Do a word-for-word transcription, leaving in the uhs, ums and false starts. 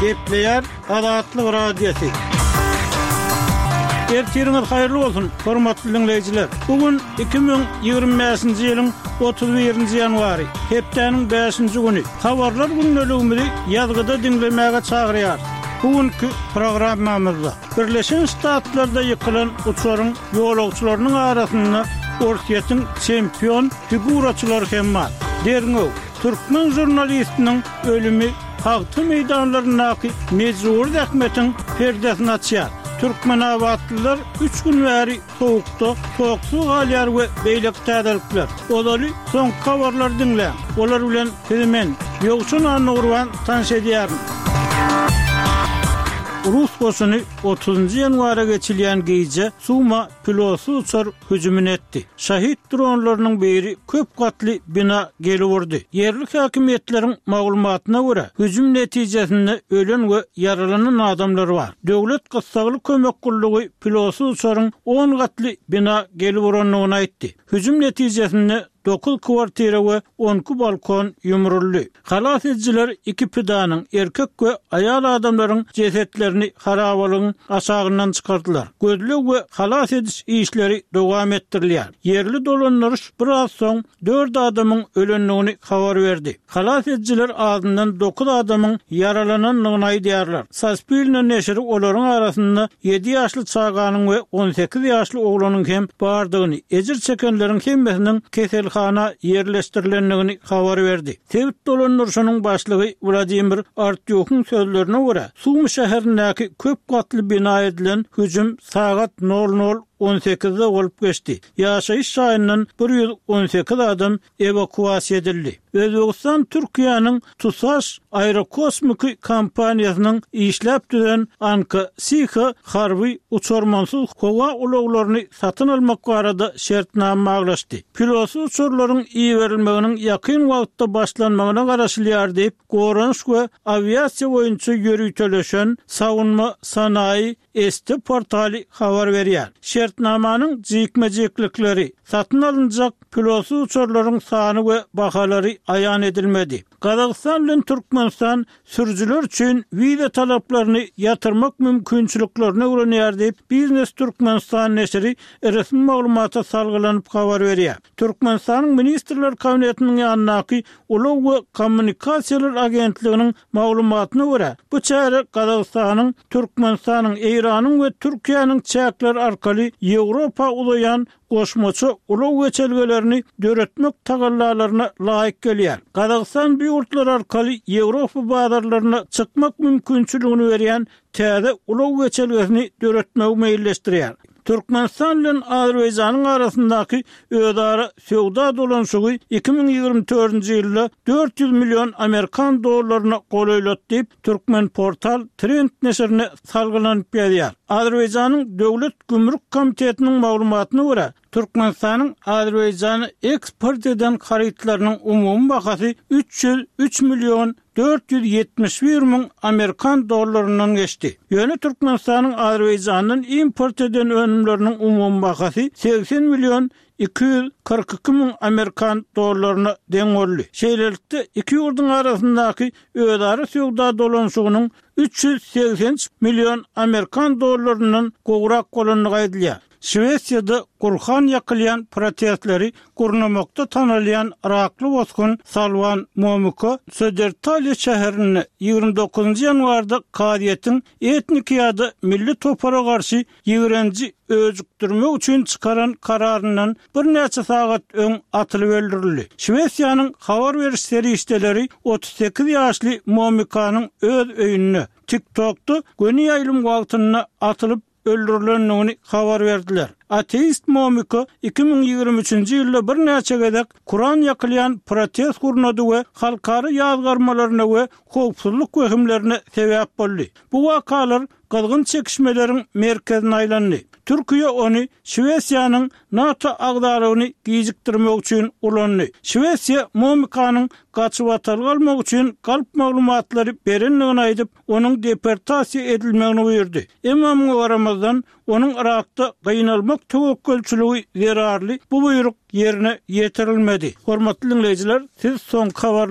Gepleyer Adatlyk radiosu. Ertiriniz hayırlı olsun, hormatly dinleyijiler. Bugün iki bin ýygrimi beşinji ýylyň otuz birinji ýanwary, hepdeniň beşinji güni. Habarlar günneligimizi ýazgyda dinlemäge çagyrýar. Bugünkü programmamyzda Birleşen Ştatlarda ýykylan uçaryň ýolagçylarynyň arasynda orsiýetiň çempion figuraçylary hem bar. Derňo, türkmen jurnalistiniň ölümi Hagty meýdanlarynaky mezur zähmetiň perdesini açýar. Türkmen abatlylar üç gün bäri sowukda, soğuksu galýar we beýlek täzelikler. Olaly soň habarlar dinle. Olar bilen hemen ýogçun anurwan tanış edýär. Rus goşuny otuzunji ýanwara geçilýän gece Suma pilotsy uçar hüjüm etdi. Şahit dronlarynyň biri köp gatly bina gelip vurdy. Yerlik häkimetleriň maglumatyna görä, hüjüm netijesinde ölen we yaralanan adamlar bar. Döwlet gysgalyk kömek gullugy pilotsy uçaryň on gatly bina gelip vuranlygyny aýtdy. Hüjüm netijesinde dokuz kwartira we on balkon yumruldy. Halas ediciler iki pidanyň erkek we aýal adamlaryň jesetlerini harabalygyň aşagyndan çykardylar. Gözlük we halas ediş işleri dowam etdirilýär. Yerli dolanlaryş biraz soň dört adamyň ölenligini habar berdi. Halas ediciler adından dokuz adamyň yaralananlygyny aýdýarlar. Saspilne neşri olaryň arasynda yedi ýaşly çaganyň we on sekiz ýaşly oglanyň hem bardygyny, ejir çekenleriň hemmesiniň kesel Hana yerleştirilenligini habar berdi. Tevhid dolanlaryşynyň başlygy Vladimir Artyokhyň sözlerine görä, Sumy şäherindäki köp gatly bina edilen hüjüm sagat nol nol on sekizde bolup geçdi. Ýaşaýyş şaýyndan bir ýüz on sekiz adam evakuasiýa edildi. Özbegistan Türkiýanyň Tusaş aerokosmik kompaniýasynyň işläp düzen Anka Siha harby uçurmansyz howa ulaglaryny satyn almak barada şertname aglaşdy. Pilotsy uçurlaryň iý berilmeginiň ýakyn wagtda başlanmagyna garaşylýar diýip Goranş we aviasiýa boýunça ýörüýteleşen Sawunma Sanayi Esti portaly habar berýär. Şertnamanyň jikmejeklikleri, satyn alınjak pilotsy uçurlaryň sany we bahalary aýan edilmedi. Gazakystan bilen Türkmenistan sürücüler üçin viza talaplaryny ýatyrmak mümkinçiliklerini öwrenýär diýip Biznes Türkmenistan neşri resmi maglumata salgylanyp habar berýär. Türkmenistanyň ministrler kabinetiniň ýanynaky Ulag we Kommunikasiýalar agentliginiň maglumatyna görä, bu çäre Gazakystanyň, Türkmenistanyň, Eýranyň we Türkiýanyň çäkler arkaly Ýewropa ulayan goşmaçy ulag geçelgelerini döretmek tagallalaryna laýyk gelýär. Gazakystan bu ýurtlar arkaly Ýewropa bazarlaryna çykmak mümkinçiligini berýän täze ulag geçelgesini döretmek meýilleşdirýär. Türkmenistan bilen Azerbaýjanyň arasyndaky özara sowda dolanşygy iki bin ýygrimi dördünji ýylda dört yüz milyon Amerikan dollaryna golaýlat diýip Türkmen portal Trend neşrine salgylanyp berýär. Azerbaýjanyň Döwlet Gümrük Komitetiniň maglumatyna görä, Türkmenistanyň Azerbaýjany eksport eden harytlarynyň umumy bahasy üç yüz üç milyon dört yüz ýetmiş bir min Amerikan dollarynyň geçdi. Ýöne Türkmenistanyň Azerbaýjanyň import eden önümleriniň umumy bahasy seksen milyon iki yüz kırk iki min Amerikan dollaryna deň boldy. Şeýlelikde iki ýurduň arasyndaky özara sowda dolanşygynyň üç yüz seksen milyon Amerikan dollarynyň gowrak bolanlygy aýdylýar. Şwesiýada Gurhan ýakylýan protestleri gurnamakda tanalýan Irakly bozgun Salwan Momiko Södertalýa şäherine ýygrimi dokuzunji ýanwarda Kadiýetiň etnik ýa-da milli topara garşy ýigrenji özükdirmek üçin çykaran kararyndan bir näçe sagat öň atylyp öldürildi. Şwesiýanyň habar beriş serişdeleri otuz sekiz ýaşly Momikanyň öz öýüne TikTok'da göni ýaýlym wagtyna atylyp öldürilenligini habar berdiler. Ateist Momiko iki bin ýygrimi üçinji ýylda bir näçe gezek Kur'an ýakylýan protest gurnady we halkary ýazgarmalaryna we howpsuzlyk wehimlerine sebäp boldy. Bu wakalar gylgyn çekişmeleriň merkezine aýlandy. Türkiýe ony Şwesiýanyň NATO agdaryny gijikdirmek üçin ulandy. Şwesiýa Momikanyň gaçyp atalgalmak üçin galp maglumatlary berenligini aýdyp, onuň deportasiýa edilmegini buyurdy. Emma muňa garamazdan onuň Irakda gynalmak töwekkülçiligi zerarly bu buyruk yerine ýetirilmedi. Hormatly dinleyijiler, siz soň habar